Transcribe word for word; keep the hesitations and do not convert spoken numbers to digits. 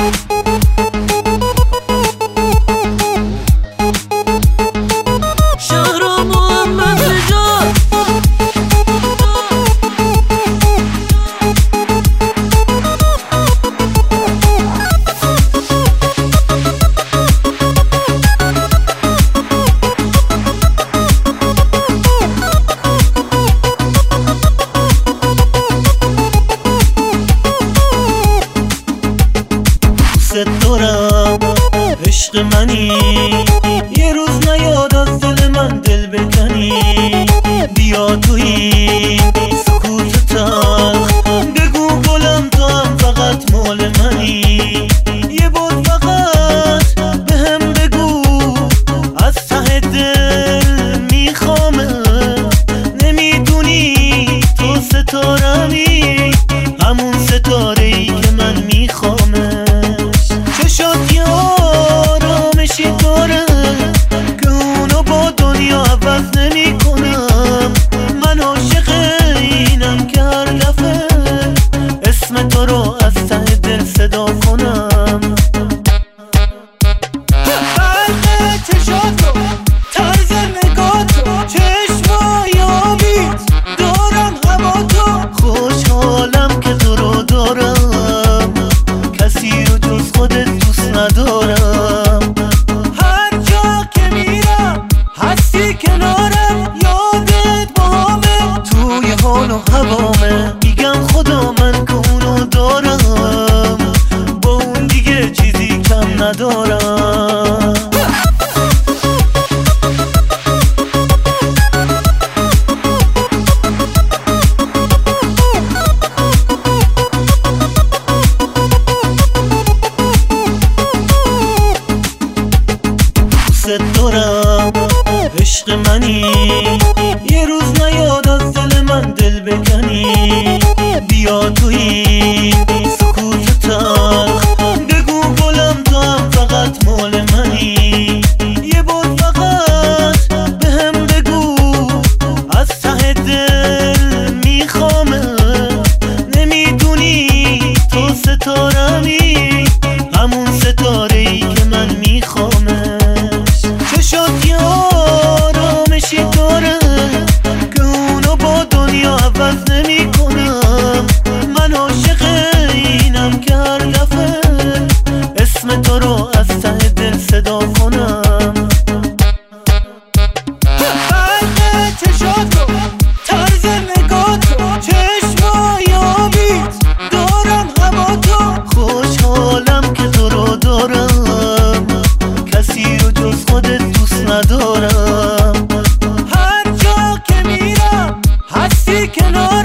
دارم عشق منی، یه روز نیاد از دل من دل بکنی. بیا توی سکوت تلخ بگو گلم تو هم فقط مال منی. یه بود فقط به هم بگو از ته دل میخوامه. نمیدونی تو ستارمی، همون ستاره‌ای که من میخوامه. چشات یه آرامشی داره که اونو با دنیا عوض نمی کنم. من عاشق اینم که هر دفعه اسم تو رو از ته دل صدا کنم. فرق چشاتو، طرز نگاتو، چشمای آبیت، دارم هوا تو. خوشحالم که تو رو دارم، کسی رو جز خودت دوست ندارم. هر جا که میرم هستی کنارم، یادت با همه توی حال و هوامه. میگم خدا من که اونو دارم، با اون دیگه چیزی کم ندارم. دارم عشق منی، یه روز نیاد از دل من دل بکنی. بیا توی سکوت تلخ بگو گلم تو هم فقط مال منی. یه بود فقط به هم بگو از ته دل میخوامه. نمیدونی تو ستارمی، همون ستاره‌ای که من میخوامه. چشات یه آرامشی داره که اونو با دنیا عوض نمی کنم. من عاشق اینم که هر دفعه اسم تو رو از ته دل صدا کنم. فرق چشاتو، طرز نگاتو، چشمای آبیت، دارم هوا تو. خوشحالم که تو رو دارم، کسی رو جز خودت دوست ندارم. هر جا که میرم هستی کنار